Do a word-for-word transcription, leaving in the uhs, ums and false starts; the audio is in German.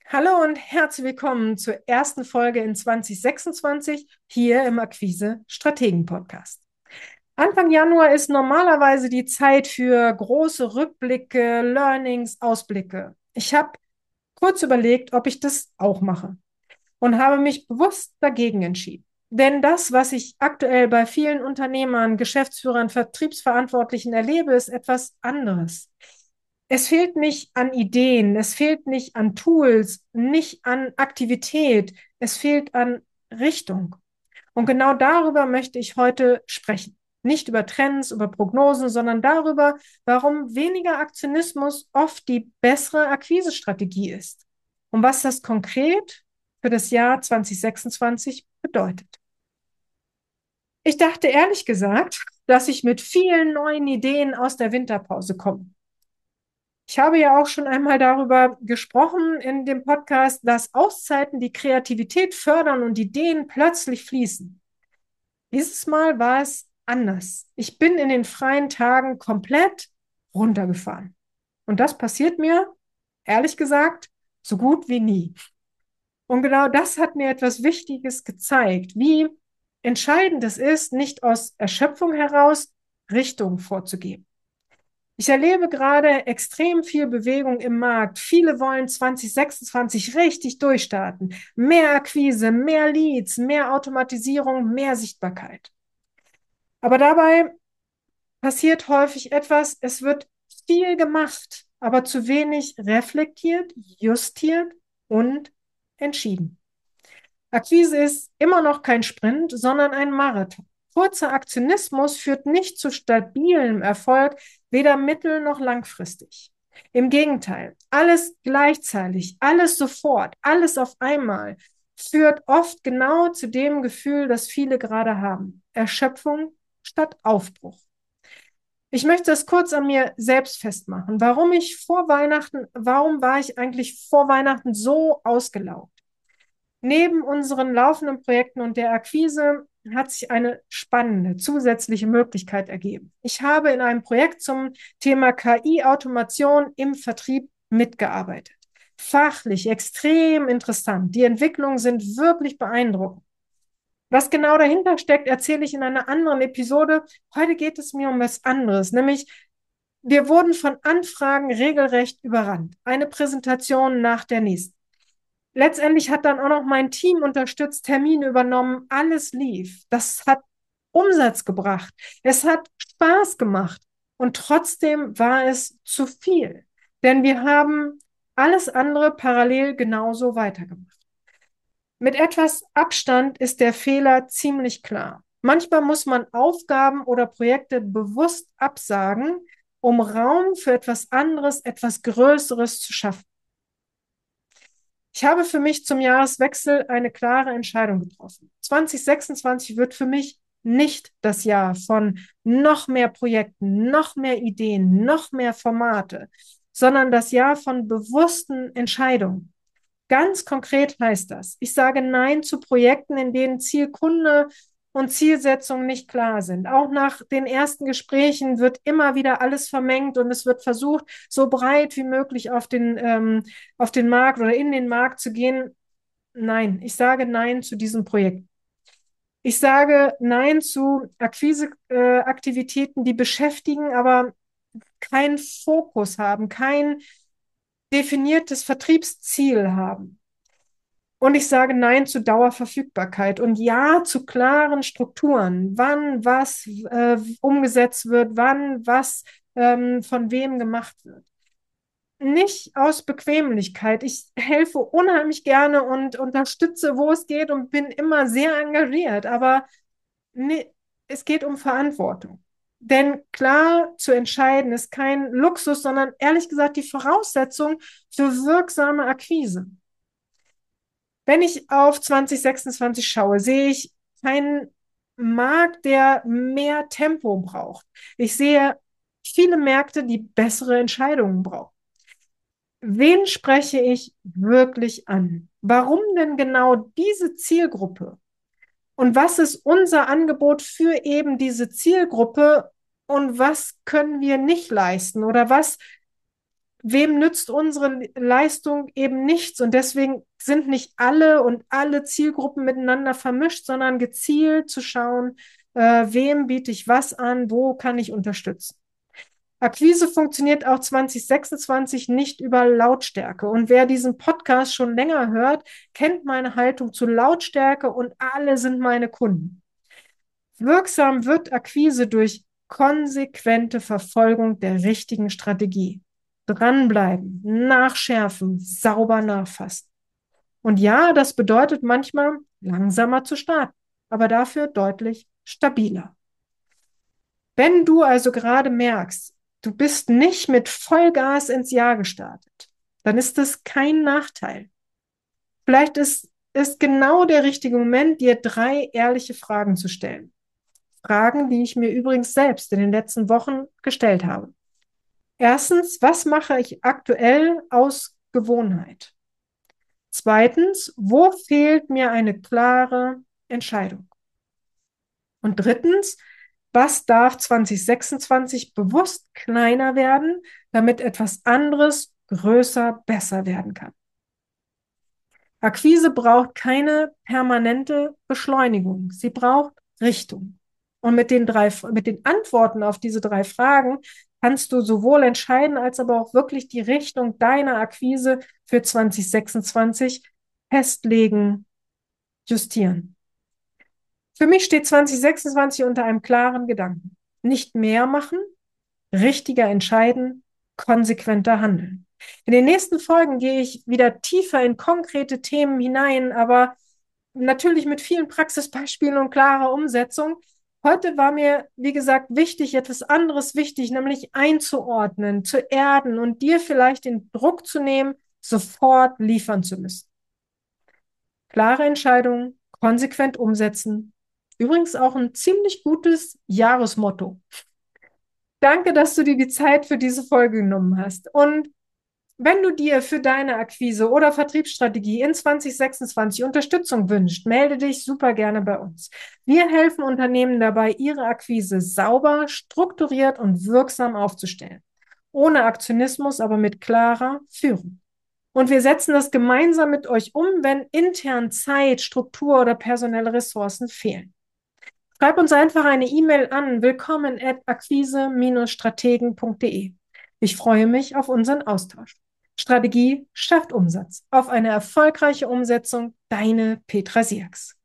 Hallo und herzlich willkommen zur ersten Folge in zwanzig sechsundzwanzig hier im Akquise Strategen Podcast. Anfang Januar ist normalerweise die Zeit für große Rückblicke, Learnings, Ausblicke. Ich habe kurz überlegt, ob ich das auch mache und habe mich bewusst dagegen entschieden. Denn das, was ich aktuell bei vielen Unternehmern, Geschäftsführern, Vertriebsverantwortlichen erlebe, ist etwas anderes. Es fehlt nicht an Ideen, es fehlt nicht an Tools, nicht an Aktivität, es fehlt an Richtung. Und genau darüber möchte ich heute sprechen. Nicht über Trends, über Prognosen, sondern darüber, warum weniger Aktionismus oft die bessere Akquisestrategie ist und was das konkret für das Jahr zwanzig sechsundzwanzig bedeutet. Ich dachte ehrlich gesagt, dass ich mit vielen neuen Ideen aus der Winterpause komme. Ich habe ja auch schon einmal darüber gesprochen in dem Podcast, dass Auszeiten die Kreativität fördern und Ideen plötzlich fließen. Dieses Mal war es anders. Ich bin in den freien Tagen komplett runtergefahren. Und das passiert mir, ehrlich gesagt, so gut wie nie. Und genau das hat mir etwas Wichtiges gezeigt, wie entscheidend es ist, nicht aus Erschöpfung heraus Richtung vorzugeben. Ich erlebe gerade extrem viel Bewegung im Markt. Viele wollen zwanzig sechsundzwanzig richtig durchstarten. Mehr Akquise, mehr Leads, mehr Automatisierung, mehr Sichtbarkeit. Aber dabei passiert häufig etwas, es wird viel gemacht, aber zu wenig reflektiert, justiert und entschieden. Akquise ist immer noch kein Sprint, sondern ein Marathon. Kurzer Aktionismus führt nicht zu stabilem Erfolg, weder mittel- noch langfristig. Im Gegenteil, alles gleichzeitig, alles sofort, alles auf einmal führt oft genau zu dem Gefühl, das viele gerade haben. Erschöpfung statt Aufbruch. Ich möchte es kurz an mir selbst festmachen. Warum ich vor Weihnachten, warum war ich eigentlich vor Weihnachten so ausgelaugt? Neben unseren laufenden Projekten und der Akquise hat sich eine spannende zusätzliche Möglichkeit ergeben. Ich habe in einem Projekt zum Thema K I-Automation im Vertrieb mitgearbeitet. Fachlich extrem interessant. Die Entwicklungen sind wirklich beeindruckend. Was genau dahinter steckt, erzähle ich in einer anderen Episode. Heute geht es mir um was anderes, nämlich wir wurden von Anfragen regelrecht überrannt. Eine Präsentation nach der nächsten. Letztendlich hat dann auch noch mein Team unterstützt, Termine übernommen, alles lief. Das hat Umsatz gebracht. Es hat Spaß gemacht. Und trotzdem war es zu viel. Denn wir haben alles andere parallel genauso weitergemacht. Mit etwas Abstand ist der Fehler ziemlich klar. Manchmal muss man Aufgaben oder Projekte bewusst absagen, um Raum für etwas anderes, etwas Größeres zu schaffen. Ich habe für mich zum Jahreswechsel eine klare Entscheidung getroffen. zwanzig sechsundzwanzig wird für mich nicht das Jahr von noch mehr Projekten, noch mehr Ideen, noch mehr Formate, sondern das Jahr von bewussten Entscheidungen. Ganz konkret heißt das, ich sage Nein zu Projekten, in denen Zielkunde und Zielsetzung nicht klar sind. Auch nach den ersten Gesprächen wird immer wieder alles vermengt und es wird versucht, so breit wie möglich auf den, ähm, auf den Markt oder in den Markt zu gehen. Nein, ich sage Nein zu diesem Projekt. Ich sage Nein zu Akquiseaktivitäten, äh, die beschäftigen, aber keinen Fokus haben, kein definiertes Vertriebsziel haben. Und ich sage Nein zu Dauerverfügbarkeit und Ja zu klaren Strukturen, wann was äh, umgesetzt wird, wann was ähm, von wem gemacht wird. Nicht aus Bequemlichkeit. Ich helfe unheimlich gerne und unterstütze, wo es geht und bin immer sehr engagiert, aber nee, es geht um Verantwortung. Denn klar zu entscheiden ist kein Luxus, sondern ehrlich gesagt die Voraussetzung für wirksame Akquise. Wenn ich auf zwanzig sechsundzwanzig schaue, sehe ich einen Markt, der mehr Tempo braucht. Ich sehe viele Märkte, die bessere Entscheidungen brauchen. Wen spreche ich wirklich an? Warum denn genau diese Zielgruppe? Und was ist unser Angebot für eben diese Zielgruppe? Und was können wir nicht leisten? Oder was wem nützt unsere Leistung eben nichts? Und deswegen sind nicht alle und alle Zielgruppen miteinander vermischt, sondern gezielt zu schauen, äh, wem biete ich was an, wo kann ich unterstützen. Akquise funktioniert auch zwanzig sechsundzwanzig nicht über Lautstärke. Und wer diesen Podcast schon länger hört, kennt meine Haltung zu Lautstärke und alle sind meine Kunden. Wirksam wird Akquise durch konsequente Verfolgung der richtigen Strategie. Dranbleiben, nachschärfen, sauber nachfassen. Und ja, das bedeutet manchmal langsamer zu starten, aber dafür deutlich stabiler. Wenn du also gerade merkst, du bist nicht mit Vollgas ins Jahr gestartet, dann ist das kein Nachteil. Vielleicht ist, ist genau der richtige Moment, dir drei ehrliche Fragen zu stellen. Fragen, die ich mir übrigens selbst in den letzten Wochen gestellt habe. Erstens, was mache ich aktuell aus Gewohnheit? Zweitens, wo fehlt mir eine klare Entscheidung? Und drittens, was darf zwanzig sechsundzwanzig bewusst kleiner werden, damit etwas anderes größer, besser werden kann? Akquise braucht keine permanente Beschleunigung. Sie braucht Richtung. Und mit den drei, mit den Antworten auf diese drei Fragen kannst du sowohl entscheiden, als aber auch wirklich die Richtung deiner Akquise für zwanzig sechsundzwanzig festlegen, justieren. Für mich steht zwanzig sechsundzwanzig unter einem klaren Gedanken. Nicht mehr machen, richtiger entscheiden, konsequenter handeln. In den nächsten Folgen gehe ich wieder tiefer in konkrete Themen hinein, aber natürlich mit vielen Praxisbeispielen und klarer Umsetzung. Heute war mir, wie gesagt, wichtig, etwas anderes wichtig, nämlich einzuordnen, zu erden und dir vielleicht den Druck zu nehmen, sofort liefern zu müssen. Klare Entscheidungen, konsequent umsetzen. Übrigens auch ein ziemlich gutes Jahresmotto. Danke, dass du dir die Zeit für diese Folge genommen hast. Und wenn du dir für deine Akquise oder Vertriebsstrategie in zwanzig sechsundzwanzig Unterstützung wünschst, melde dich super gerne bei uns. Wir helfen Unternehmen dabei, ihre Akquise sauber, strukturiert und wirksam aufzustellen. Ohne Aktionismus, aber mit klarer Führung. Und wir setzen das gemeinsam mit euch um, wenn intern Zeit, Struktur oder personelle Ressourcen fehlen. Schreib uns einfach eine E-Mail an willkommen at akquise strategen punkt de. Ich freue mich auf unseren Austausch. Strategie schafft Umsatz. Auf eine erfolgreiche Umsetzung, deine Petra Sierks.